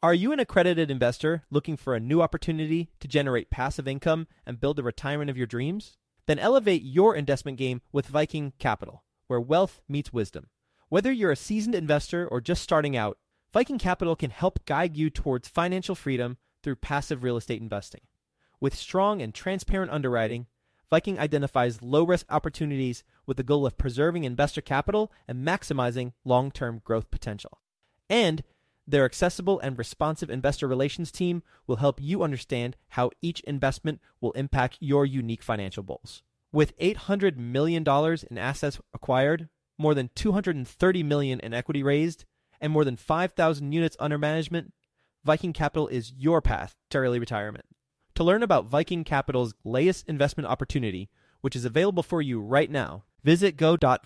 Are you an accredited investor looking for a new opportunity to generate passive income and build the retirement of your dreams? Then elevate your investment game with Viking Capital, where wealth meets wisdom. Whether you're a seasoned investor or just starting out, Viking Capital can help guide you towards financial freedom through passive real estate investing. With strong and transparent underwriting, Viking identifies low-risk opportunities with the goal of preserving investor capital and maximizing long-term growth potential. And their accessible and responsive investor relations team will help you understand how each investment will impact your unique financial goals. With $800 million in assets acquired, more than $230 million in equity raised, and more than 5,000 units under management, Viking Capital is your path to early retirement. To learn about Viking Capital's latest investment opportunity, which is available for you right now, visit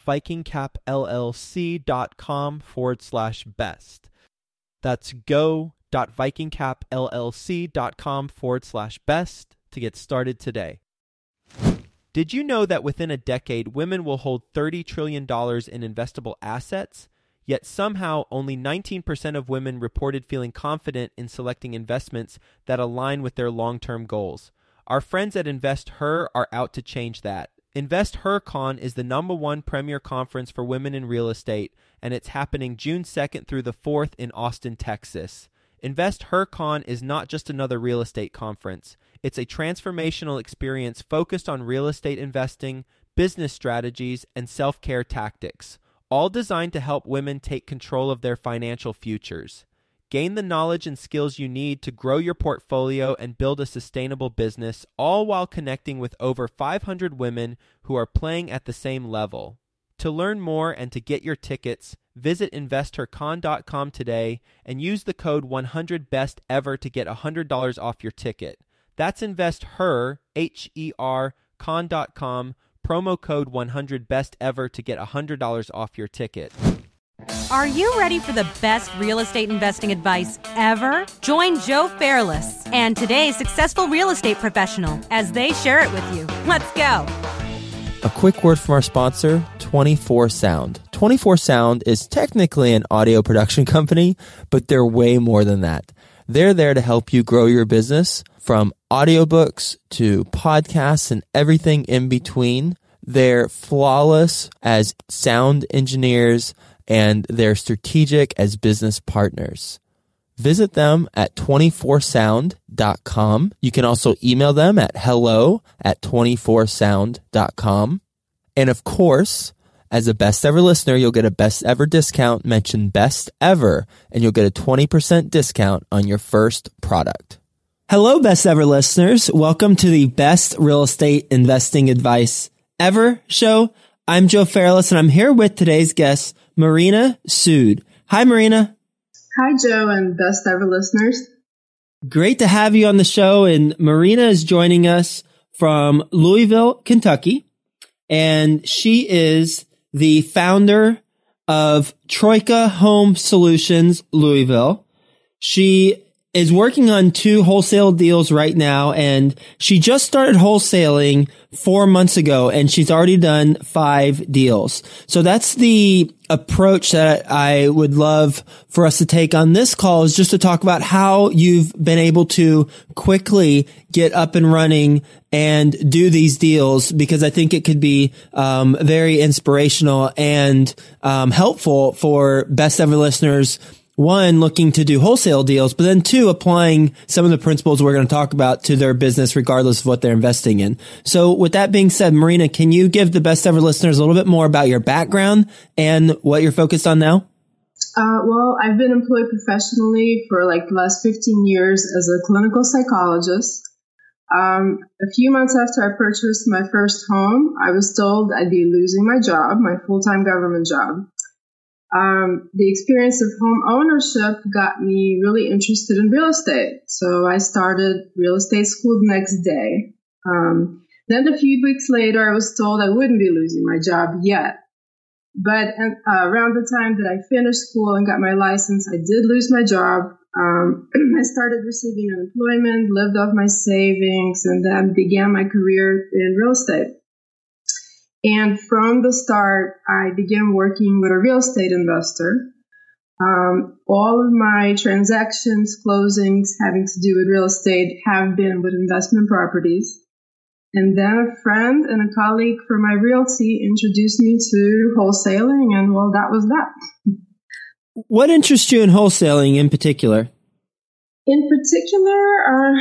go.vikingcapllc.com/best. That's go.vikingcapllc.com/best to get started today. Did you know that within a decade, women will hold $30 trillion in investable assets? Yet somehow only 19% of women reported feeling confident in selecting investments that align with their long-term goals. Our friends at InvestHer are out to change that. InvestHerCon is the #1 premier conference for women in real estate, and it's happening June 2nd through the 4th in Austin, Texas. InvestHerCon is not just another real estate conference. It's a transformational experience focused on real estate investing, business strategies, and self-care tactics, all designed to help women take control of their financial futures. Gain the knowledge and skills you need to grow your portfolio and build a sustainable business, all while connecting with over 500 women who are playing at the same level. To learn more and to get your tickets, visit InvestHerCon.com today and use the code 100BESTEVER to get $100 off your ticket. That's InvestHer, H-E-R, con.com, promo code 100BESTEVER to get $100 off your ticket. Are you ready for the best real estate investing advice ever? Join Joe Fairless and today's successful real estate professional as they share it with you. Let's go. A quick word from our sponsor, 24 Sound. 24 Sound is technically an audio production company, but they're way more than that. They're there to help you grow your business from audiobooks to podcasts and everything in between. They're flawless as sound engineers and they're strategic as business partners. Visit them at 24sound.com. You can also email them at hello@24sound.com. And of course, as a best ever listener, you'll get a best ever discount. Mention best ever and you'll get a 20% discount on your first product. Hello, best ever listeners. Welcome to the Best Real Estate Investing Advice Ever show. I'm Joe Fairless and I'm here with today's guest, Marina Sood. Hi, Marina. Hi, Joe, and best ever listeners. Great to have you on the show. And Marina is joining us from Louisville, Kentucky. And she is the founder of Troika Home Solutions, Louisville. She is working on 2 wholesale deals right now, and she just started wholesaling 4 months ago, and she's already done 5 deals. So that's the approach that I would love for us to take on this call, is just to talk about how you've been able to quickly get up and running and do these deals, because I think it could be very inspirational and helpful for best ever listeners. 1, looking to do wholesale deals, but then 2, applying some of the principles we're going to talk about to their business regardless of what they're investing in. So with that being said, Marina, can you give the best ever listeners a little bit more about your background and what you're focused on now? Well, I've been employed professionally for the last 15 years as a clinical psychologist. A few months after I purchased my first home, I was told I'd be losing my job, my full-time government job. The experience of home ownership got me really interested in real estate. So I started real estate school the next day. Then a few weeks later, I was told I wouldn't be losing my job yet. But around the time that I finished school and got my license, I did lose my job. I started receiving unemployment, lived off my savings, and then began my career in real estate. And from the start, I began working with a real estate investor All of my transactions, closings having to do with real estate have been with investment properties. And then a friend and a colleague from my realty introduced me to wholesaling, and well, that was that. What interests you in wholesaling in particular? In particular,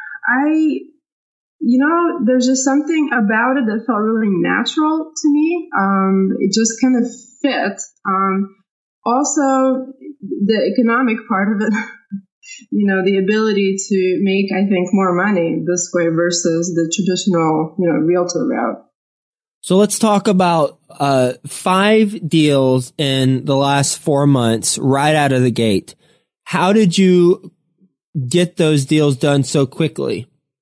there's just something about it that felt really natural to me. It just kind of fit. Also, the economic part of it, the ability to make, I think, more money this way versus the traditional, realtor route. So let's talk about 5 deals in the last 4 months right out of the gate. How did you get those deals done so quickly?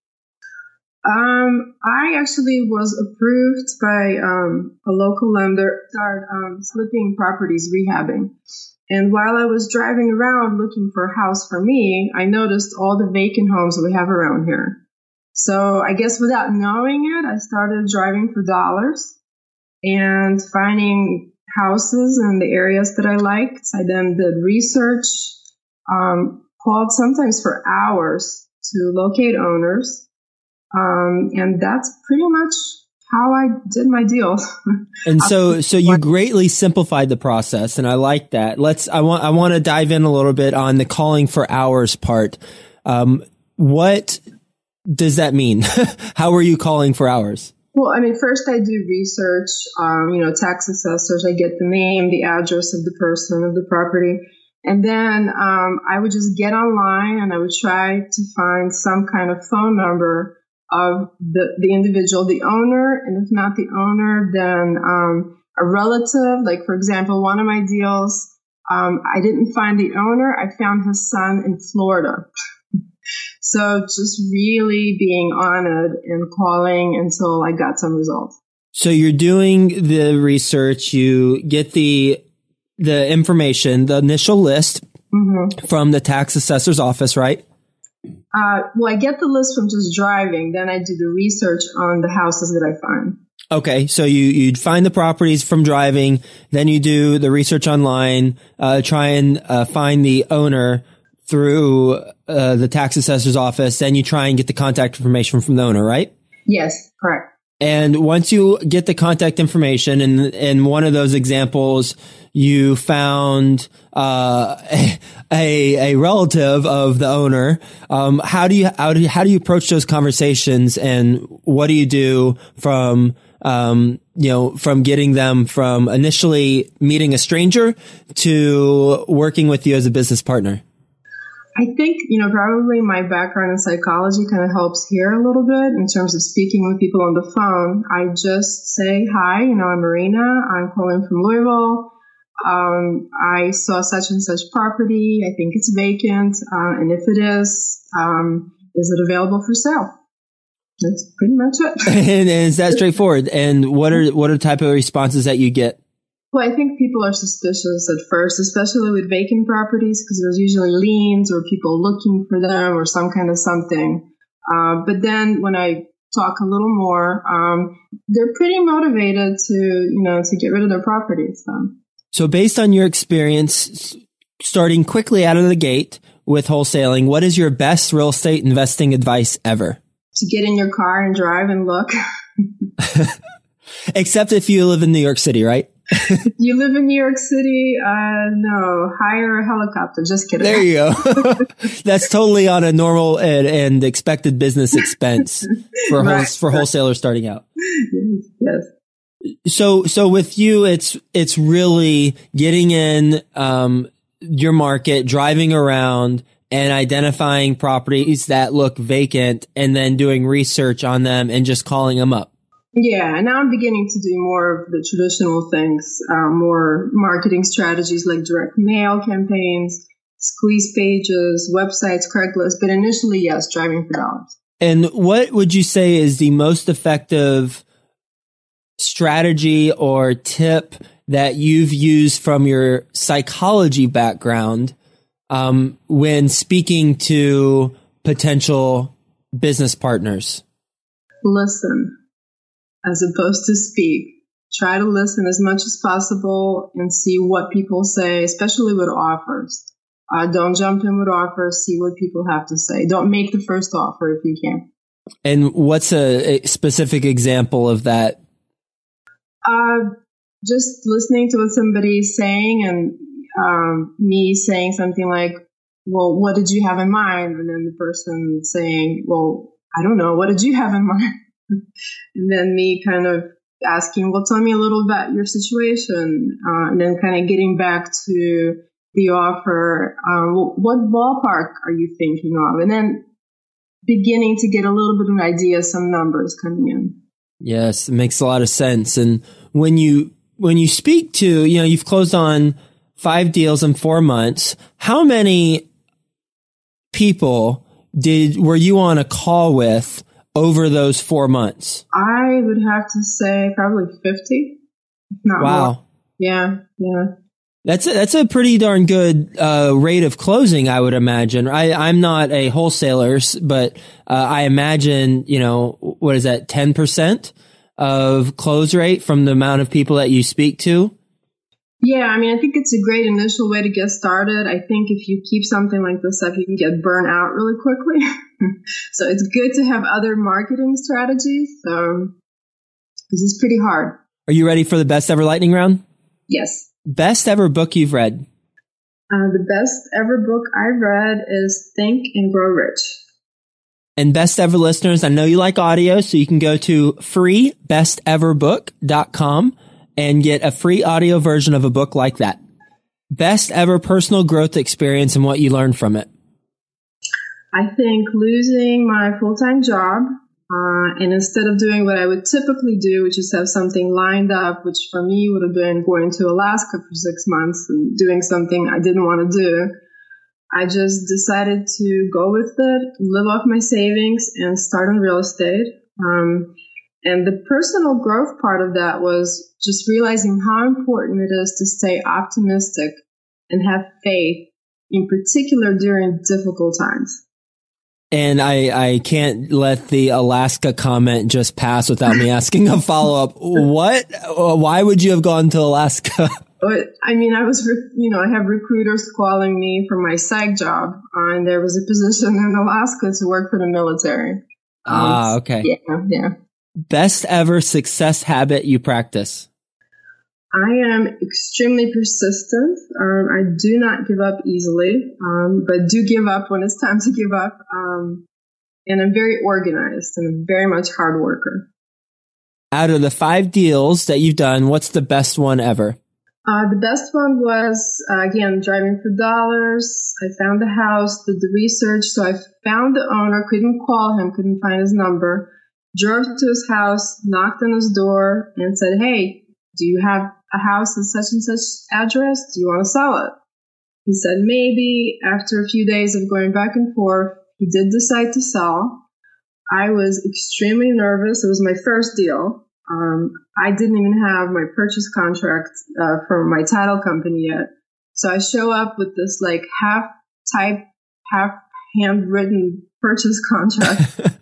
I actually was approved by a local lender, started flipping properties, rehabbing. And while I was driving around looking for a house for me, I noticed all the vacant homes we have around here. So I guess without knowing it, I started driving for dollars and finding houses in the areas that I liked. I then did research, called sometimes for hours to locate owners. And that's pretty much how I did my deal. And so you greatly simplified the process, and I like that. I want to dive in a little bit on the calling for hours part. What does that mean? How are you calling for hours? Well, first I do research, tax assessors. I get the name, the address of the person, of the property. And then I would just get online and I would try to find some kind of phone number of the individual, the owner, and if not the owner, then a relative. Like, for example, one of my deals, I didn't find the owner. I found his son in Florida. So just really being on it and calling until I got some results. So you're doing the research, you get the information, the initial list from the tax assessor's office, right? Well, I get the list from just driving. Then I do the research on the houses that I find. Okay. So you'd find the properties from driving. Then you do the research online, try and find the owner through the tax assessor's office. Then you try and get the contact information from the owner, right? Yes, correct. And once you get the contact information, and in one of those examples, you found a relative of the owner. How do you approach those conversations, and what do you do from getting them from initially meeting a stranger to working with you as a business partner? I think, probably my background in psychology kind of helps here a little bit in terms of speaking with people on the phone. I just say, hi, I'm Marina. I'm calling from Louisville. I saw such and such property. I think it's vacant. And if it is it available for sale? That's pretty much it. And is that straightforward? And what are the type of responses that you get? Well, I think people are suspicious at first, especially with vacant properties, because there's usually liens or people looking for them or some kind of something. But then when I talk a little more, they're pretty motivated to get rid of their properties. So based on your experience, starting quickly out of the gate with wholesaling, what is your best real estate investing advice ever? To get in your car and drive and look. Except if you live in New York City, right? You live in New York City? No, hire a helicopter. Just kidding. There you go. That's totally on a normal and expected business expense for right. for wholesalers starting out. Yes. So with you, it's really getting in your market, driving around, and identifying properties that look vacant, and then doing research on them and just calling them up. Yeah, and now I'm beginning to do more of the traditional things, more marketing strategies like direct mail campaigns, squeeze pages, websites, Craigslist. But initially, yes, driving for dollars. And what would you say is the most effective strategy or tip that you've used from your psychology background when speaking to potential business partners? Listen, as opposed to speak. Try to listen as much as possible and see what people say, especially with offers. Don't jump in with offers. See what people have to say. Don't make the first offer if you can. And what's a specific example of that? Just listening to what somebody's saying and me saying something like, well, what did you have in mind? And then the person saying, well, I don't know. What did you have in mind? And then me kind of asking, well, tell me a little about your situation. And then kind of getting back to the offer. What ballpark are you thinking of? And then beginning to get a little bit of an idea, some numbers coming in. Yes, it makes a lot of sense. And when you speak to, you've closed on 5 deals in 4 months, how many people were you on a call with over those 4 months? I would have to say probably 50. Not wow. More. Yeah. That's a pretty darn good rate of closing, I would imagine. I'm not a wholesaler, but I imagine, what is that, 10% of close rate from the amount of people that you speak to? Yeah, I think it's a great initial way to get started. I think if you keep something like this up, you can get burnt out really quickly. So it's good to have other marketing strategies. So this is pretty hard. Are you ready for the best ever lightning round? Yes. Best ever book you've read? The best ever book I've read is Think and Grow Rich. And best ever listeners, I know you like audio, so you can go to freebesteverbook.com and get a free audio version of a book like that. Best ever personal growth experience and what you learned from it? I think losing my full-time job, and instead of doing what I would typically do, which is have something lined up, which for me would have been going to Alaska for 6 months and doing something I didn't want to do, I just decided to go with it, live off my savings, and start in real estate. And the personal growth part of that was just realizing how important it is to stay optimistic and have faith, in particular during difficult times. And I can't let the Alaska comment just pass without me asking a follow-up. Why would you have gone to Alaska? I have recruiters calling me for my psych job, and there was a position in Alaska to work for the military. Okay. Yeah. Best ever success habit you practice? I am extremely persistent. I do not give up easily, but do give up when it's time to give up. And I'm very organized and very much hard worker. Out of the 5 deals that you've done, what's the best one ever? The best one was, again, driving for dollars. I found the house, did the research. So I found the owner, couldn't call him, couldn't find his number, drove to his house, knocked on his door and said, hey, do you have a house at such and such address? Do you want to sell it? He said maybe. After a few days of going back and forth, he did decide to sell. I was extremely nervous. It was my first deal. I didn't even have my purchase contract from my title company yet. So I show up with this like half typed, half handwritten purchase contract.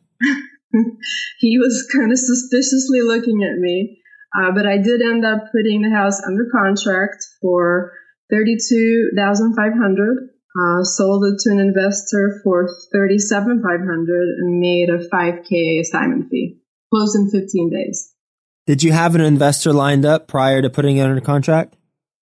He was kind of suspiciously looking at me. But I did end up putting the house under contract for $32,500. Sold it to an investor for $37,500 and made a $5,000 assignment fee. Closed in 15 days. Did you have an investor lined up prior to putting it under contract?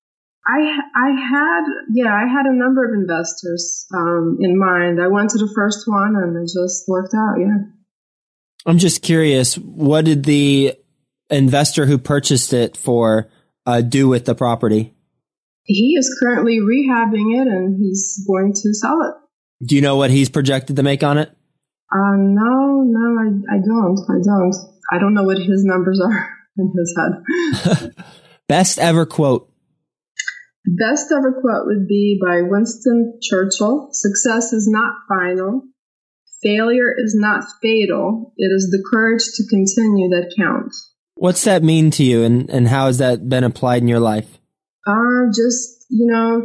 I had a number of investors in mind. I went to the first one and it just worked out. Yeah. I'm just curious, what did the investor who purchased it for do with the property? He is currently rehabbing it and he's going to sell it. Do you know what he's projected to make on it? No, I don't. I don't know what his numbers are in his head. Best ever quote. Best ever quote would be by Winston Churchill. Success is not final. Failure is not fatal. It is the courage to continue that counts. What's that mean to you and how has that been applied in your life?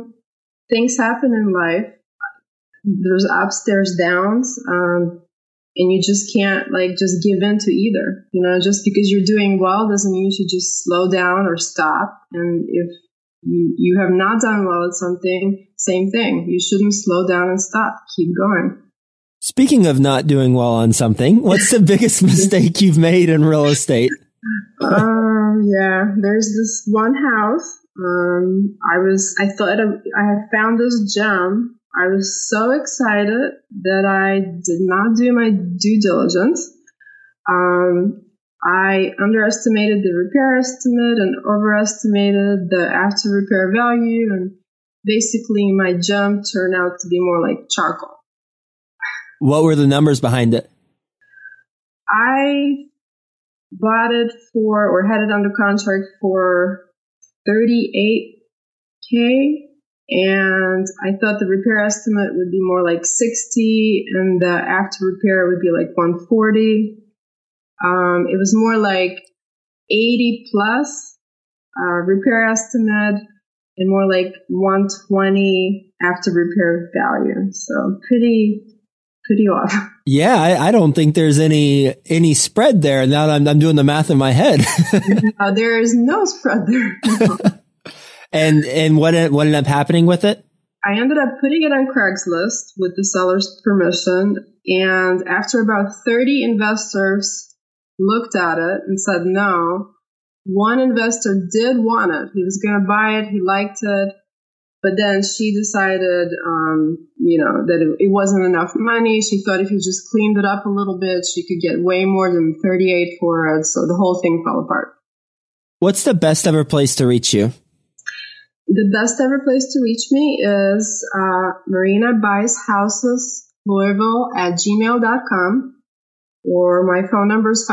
Things happen in life. There's ups, there's downs. And you just can't just give in to either. Just because you're doing well doesn't mean you should just slow down or stop. And if you have not done well at something, same thing. You shouldn't slow down and stop. Keep going. Speaking of not doing well on something, what's the biggest mistake you've made in real estate? Yeah, there's this one house. I thought I had found this gem. I was so excited that I did not do my due diligence. I underestimated the repair estimate and overestimated the after repair value. And basically my gem turned out to be more like charcoal. What were the numbers behind it? I bought it or had it under contract for $38,000. And I thought the repair estimate would be more like $60,000 and the after repair would be like $140,000. It was more like 80 plus repair estimate and more like 120 after repair value. So pretty off. Yeah, I don't think there's any spread there. Now that I'm doing the math in my head. There is no spread there. No. And what ended up happening with it? I ended up putting it on Craigslist with the seller's permission. And after about 30 investors looked at it and said no, one investor did want it. He was going to buy it. He liked it. But then she decided, that it wasn't enough money. She thought if you just cleaned it up a little bit, she could get way more than $38,000 for it. So the whole thing fell apart. What's the best ever place to reach you? The best ever place to reach me is Marina Buys Houses Louisville @gmail.com, or my phone number is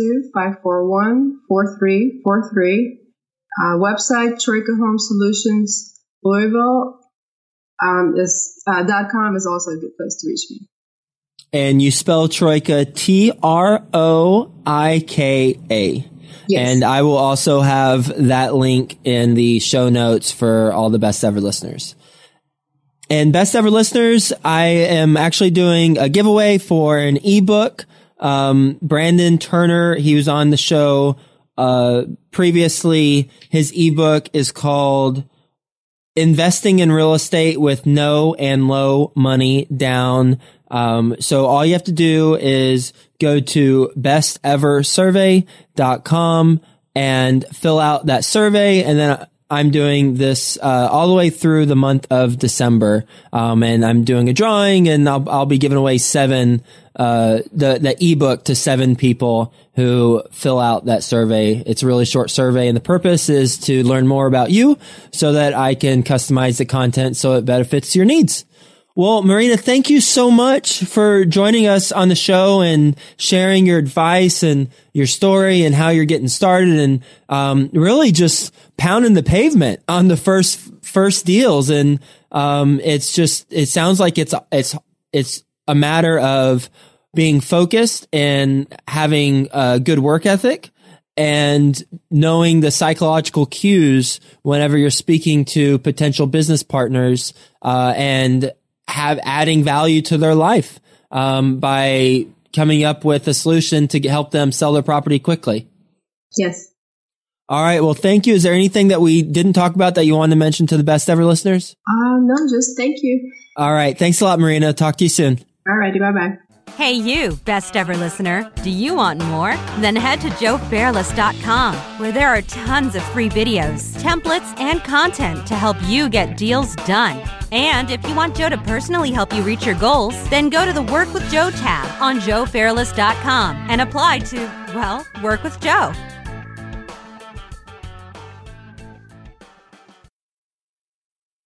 502-541-4343. Website Troika Home Solutions Louisville .com is also a good place to reach me. And you spell Troika Troika. Yes. And I will also have that link in the show notes for all the Best Ever listeners. And Best Ever listeners, I am actually doing a giveaway for an ebook. Brandon Turner, he was on the show previously. His ebook is called Investing in Real Estate with No and Low Money Down. So all you have to do is go to besteversurvey.com and fill out that survey. And then I'm doing this, all the way through the month of December. And I'm doing a drawing, and I'll be giving away the ebook to 7 people who fill out that survey. It's a really short survey, and the purpose is to learn more about you so that I can customize the content so it benefits your needs. Well, Marina, thank you so much for joining us on the show and sharing your advice and your story and how you're getting started, and really just pounding the pavement on the first deals. And it sounds like it's a matter of being focused and having a good work ethic and knowing the psychological cues whenever you're speaking to potential business partners, and adding value to their life, by coming up with a solution to help them sell their property quickly. Yes. All right. Well, thank you. Is there anything that we didn't talk about that you wanted to mention to the Best Ever listeners? No, just thank you. All right. Thanks a lot, Marina. Talk to you soon. All righty. Bye-bye. Hey, you, Best Ever listener. Do you want more? Then head to joefairless.com, where there are tons of free videos, templates, and content to help you get deals done. And if you want Joe to personally help you reach your goals, then go to the Work with Joe tab on joefairless.com and apply to, work with Joe.